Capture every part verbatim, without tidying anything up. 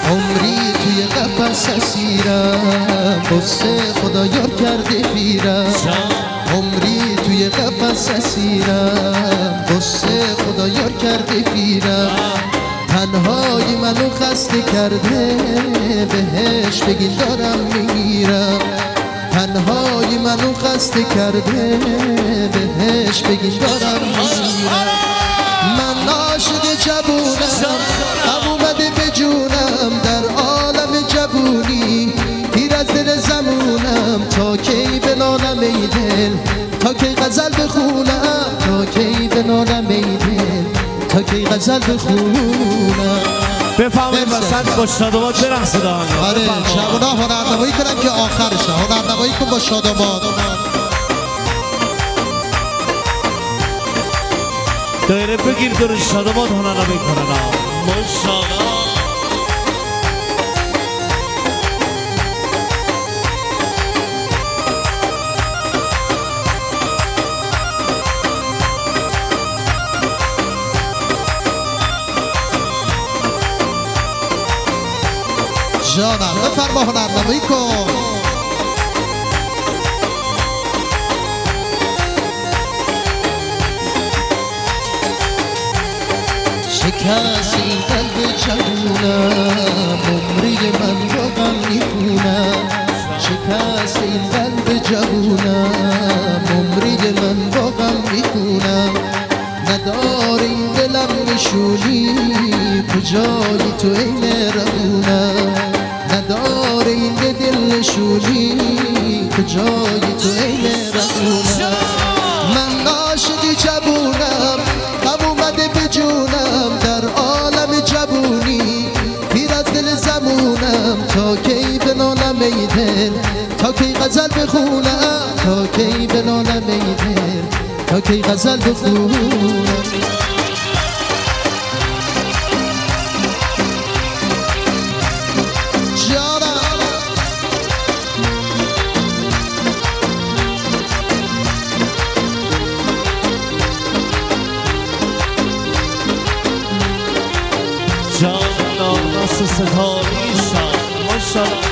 عمری توی قفس اسیرم، قصه خدا یار کرده پیرم. عمری توی قفس اسیرم، قصه خدا یار کرده پیرم. تنهایی منو خسته کرده، بهش بگین دارم میمیرم. تنهایی منو خسته کرده، بهش بگین دارم میمیرم. من عاشق جوونم، غم اومده به جونم، در عالم جوونی پیر از دل زمونم. تا کی بنالم ای دل، تا کی غزل بخونم، تا کی بنالم ای دل، تا کی غزل بخونم. بفهمید وسط با شادوات برقصید آهنگ. آره شبونا هنرنمایی کنم که آخرشه. هنرنمایی کن با شادوات. دایره بگیر دور شادوات هنرنمایی کنن. ماشاءالله. جانم بفرما هنرنمایی کن. شکست این قلب جوونم، عمری من با غم میخونم. شکست این قلب جوونم، عمری من با غم میخونم. ندار این دلم نشونی، کجایی تو این روونم. ندار این دل نشونی، کجایی تو این روونم. من عاشق جوونم، غم اومده به جونم، در عالم جوونی پیر از دل زمونم. تا کی بنالم ای دل، تا کی غزل بخونم، تا کی بنالم ای دل، تا کی غزل بخونم. جانم ناس ستاری شد ماشاءالله.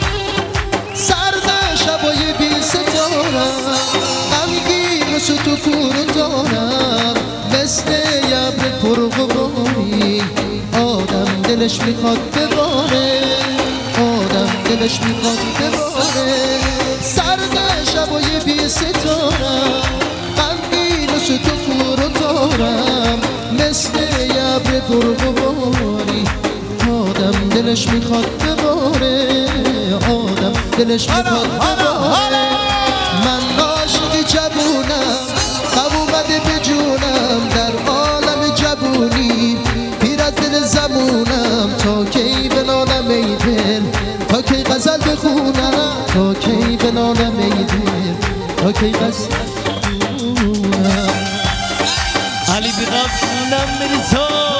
سرد شبای بی ستارم، غمگین مثل تو کورو دارم. مثل ابر پرغباری آدم دلش میخواد بباره، آدم دلش میخواد بباره. سرد شبای بی ستارم، غمگین مثل تو کورو دارم. مثل ابر پرغباری آدم دلش میخواد بباره، آدم دلش میخواد بباره. من عاشق جوونم، غم اومده به جونم، در عالم جوونی پیر از دل زمونم. تا کی بنالم ای دل، تا کی غزل بخونم، تا کی بنالم ای دل، تا کی غزل بخونم. علی بیغم نم بری تو